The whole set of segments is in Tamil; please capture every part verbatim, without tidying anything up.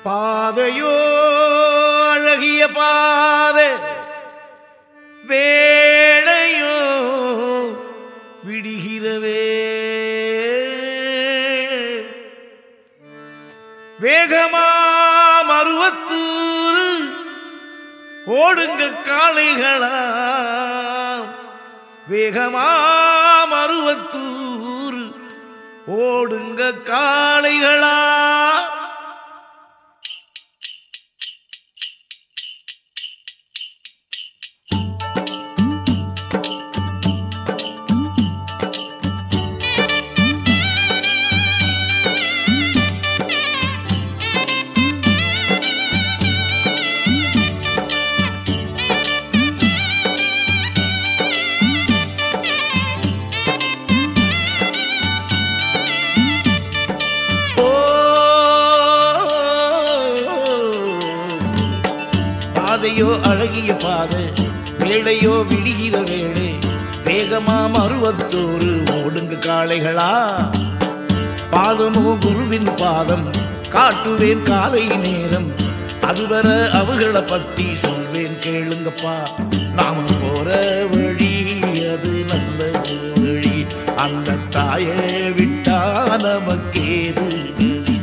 பாதையோ அழகிய பாதை, வேளையோ விடுகிறவே வேகமா மருவத்தூர் ஓடுங்க காளைகளா, வேகமா மருவத்தூர் ஓடுங்க காளைகளா. பாதையோ அழகிய பாதை, வேளையோ விடுகிற வேளை, வேகமா மருவத்தோரு ஓடுங்க காளைகளா. பாதமோ குருவின் பாதம், காட்டுவேன் காலை நேரம், அதுவர அவகளை பத்தி சொல்வேன் கேளுங்கப்பா. நாம போற வழி அது நல்ல வழி, அந்த தாயை விட்டா நமக்கேது கதி.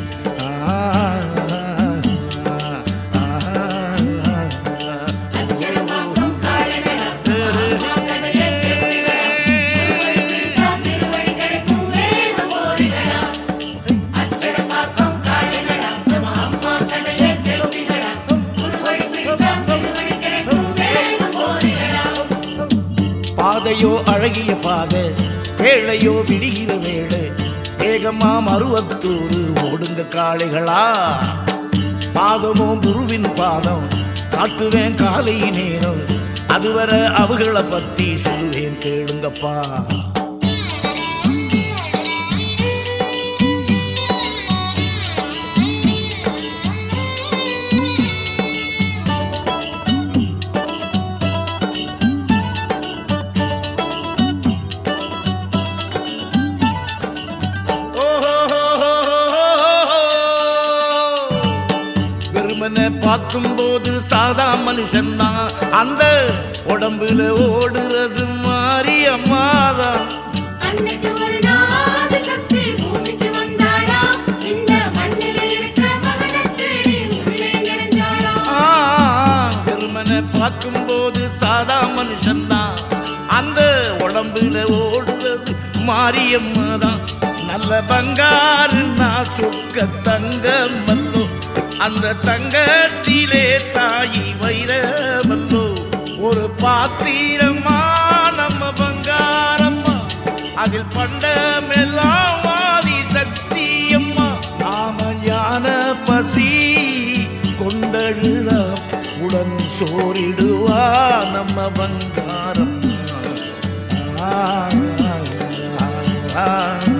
பாதையோ அழகிய பாதை, வேளையோ விடுகிற வேளை, வேகமா மருவத்தூர் ஓடுங்க காளைகளா. பாதமோ குருவின் பாதம், காட்டுவேன் காலை நேரம், அதுவர அவகளை பத்தி சொல்லுவேன் கேளுங்கப்பா. பார்க்கும் போது சாதா மனுஷன்தான், அந்த உடம்புல ஓடுறது மாரியம்மாதான். பெருமனை பார்க்கும் போது சாதா மனுஷன்தான், அந்த உடம்புல ஓடுறது மாரியம்மாதான். நல்ல பங்காரு நான் சொக்க தங்க மல்லோ, அந்த தங்கத்திலே தாயி வைரமல்லோ. ஒரு பாத்திரம்மா நம்ம பங்காரம்மா, அதில் பண்டமெல்லாம் ஆதி சக்தியம்மா. நாம ஞான பசி கொண்டழுதா உடன் சோறிடுவா நம்ம பங்காரம்மா. ஆ ஆ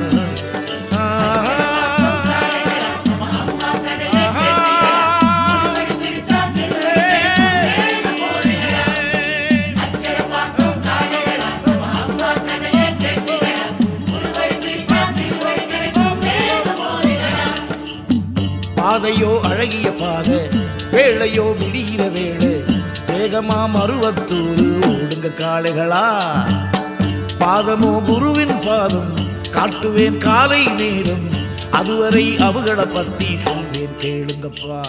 பாதையோ அழகிய பாதை, வேளையோ விடுகிற வேளை, வேகமா மருவத்தூர் ஓடுங்க காளைகளா. பாதமோ குருவின் பாதம், காட்டுவேன் காலை நேரம், அதுவரை அவகளை பத்தி சொல்வேன் கேளுங்கப்பா.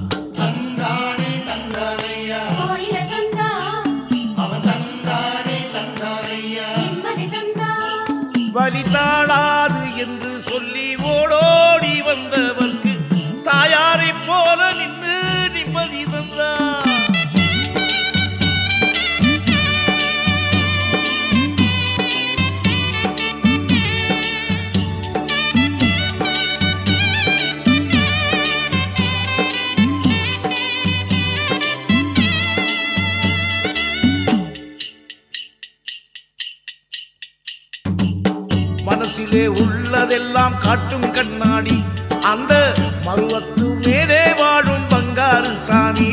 வலி தாளாது என்று சொல்லி ஓடோடி வந்தவர்க்கு தாயாரை போல நின்று நிம்மதி தந்தா. மனசிலே உள்ளதெல்லாம் காட்டும் கண்ணாடி, அந்த மருவத்து மேலே வாழும் பங்காரு சாமி.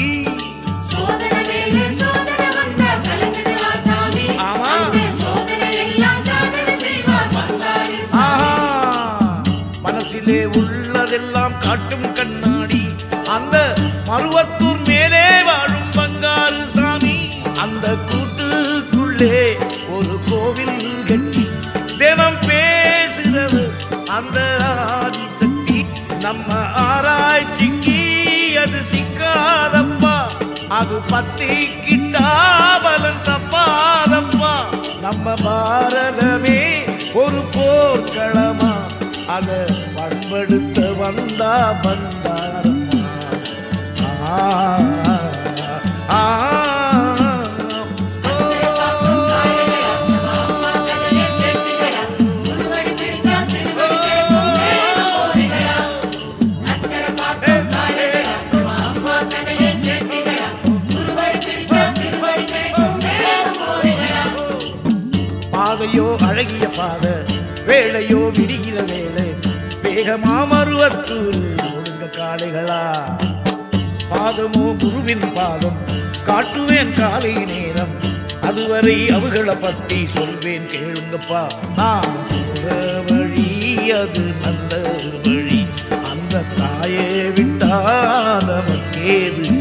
மனசிலே உள்ளதெல்லாம் காட்டும் கண்ணாடி, அந்த மருவத்தூர் மேலே வாழும் பங்காரு சாமி அந்த கூட்டுக்குள்ளே ஒரு கோவில் கட்டி தினம் பேசுறவர் அந்த ஆதிசக்தி நம்ம ஆராய்ச்சிக்கு அது சிக்காதப்பா அது பத்தி கிட்டாவலன் தப்பாதப்பா நம்ம பாரதமே ஒரு போர்க்களமா அதை பண்படுத்த வந்தா வந்தாரம்மா ஆ ஆ பாதையோ அழகிய பாத வேளையோ விடுகிற வேளை வேகமா மருவத்தூர் ஒழுங்க காளைகளா பாதமோ குருவின் பாதம் காட்டுவேன் காலை நேரம் அதுவரை அவகளை பத்தி சொல்வேன் கேளுங்கப்பா நான் போற வழி அது நல்ல வழி அந்த தாயே விட்டா நமக்கேது